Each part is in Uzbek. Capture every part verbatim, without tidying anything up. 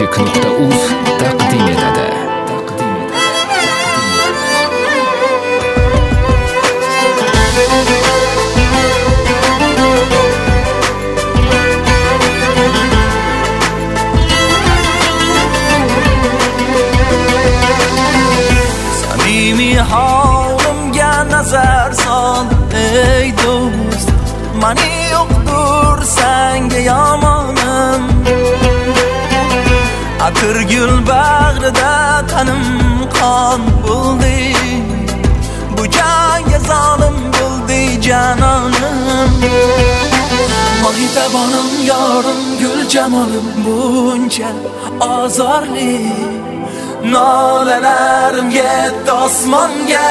music nuqta uz taqdim etadi. Samimiy holimga nazar sol ey do'st, mani yo'qdir senga yomonim. Atir gul bag'rida tanim qon bo'ldi, bu janga zolim bo'ldi janonim. Mohitabonim yorim gul jamolim buncha azorli, nolalarim yetdi osmonga.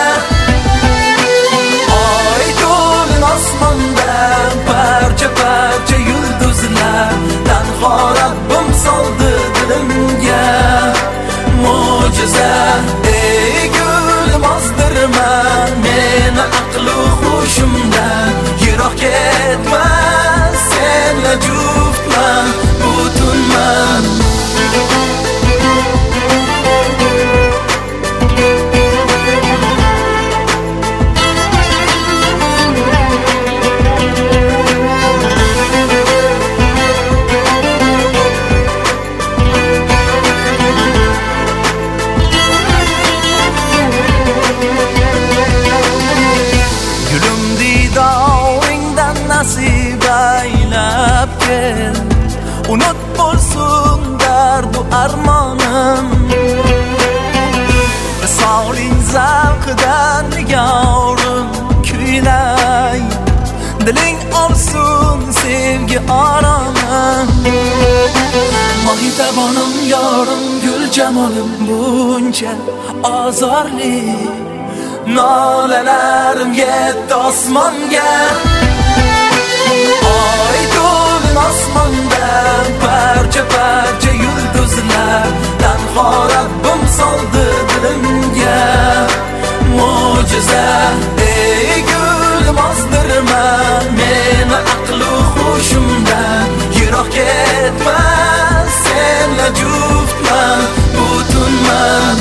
Oy to'lin osmonda parcha parcha yulduzlar, tanho Rabbim soldi dilimga mo'jiza. Ey gulim ozdirma meni aqlu hushimdan, yiroq ketma senla juftman butunman. Unut bo'lsin dardu armonim, visoling zavqidan nigorim kuylay, diling olsin sevgi oromim. Mohitabonim yorim gul jamolim buncha azorli, nolalarim yetdi osmonga. Oy to'lin osmonda parcha parcha yulduzlar, tanho Rabbim soldi dilimga mo'jiza. Ey gulim ozdirma meni aqlu hushimdan, yiroq ketma senla juftman butunman.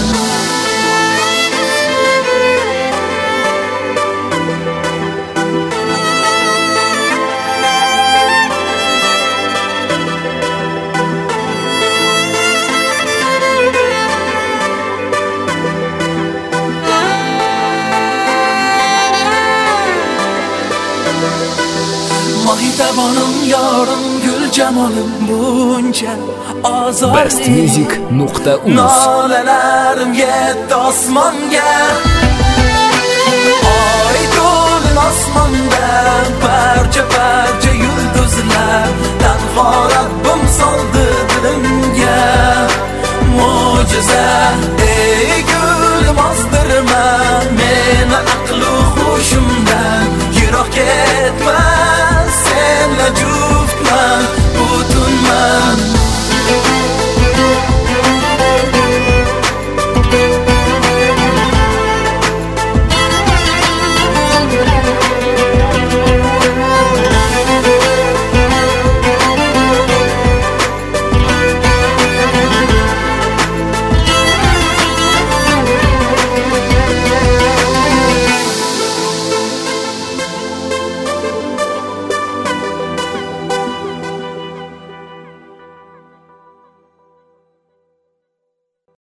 Mohitabonim yorim gul jamolim buncha azorli, best music nuqta uz. Nolalarim yetdi osmonga. Oy to'lin osmonda parcha parcha